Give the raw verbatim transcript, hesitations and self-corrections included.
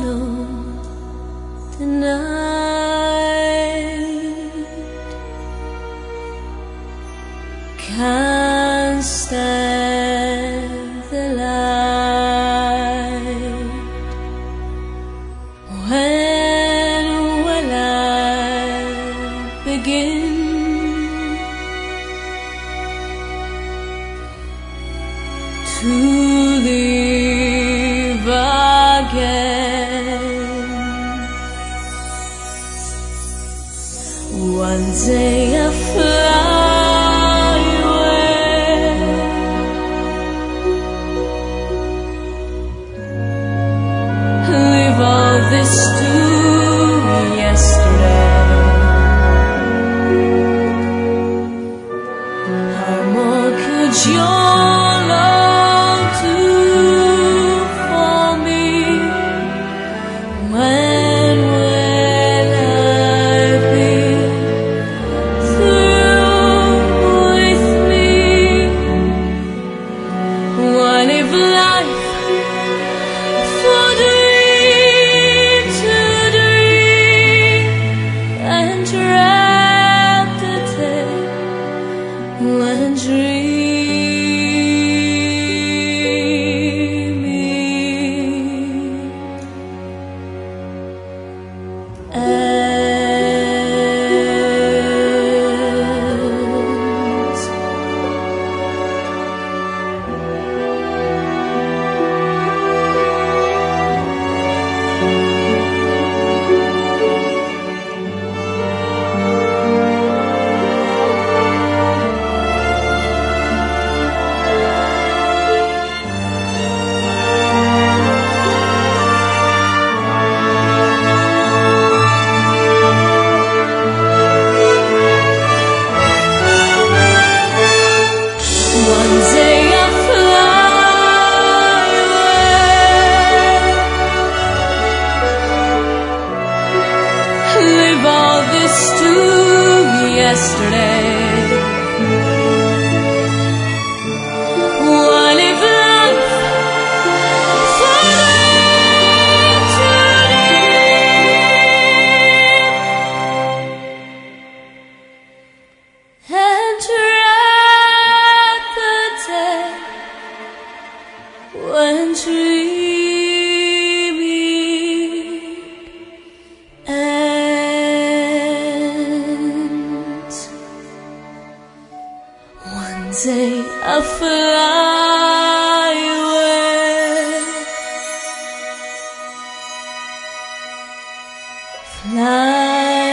follow the night, can't stand the light. When will I begin to live again? One day I fly away, leave all this to yesterday. How more could your love do for me? When will I be through with me? What if life for dream to dream and wrapped a day when dreaming ends? One day I fly away, leave all this to yesterday. What if life for dream to dream and when dreaming ends? One day I fly away, fly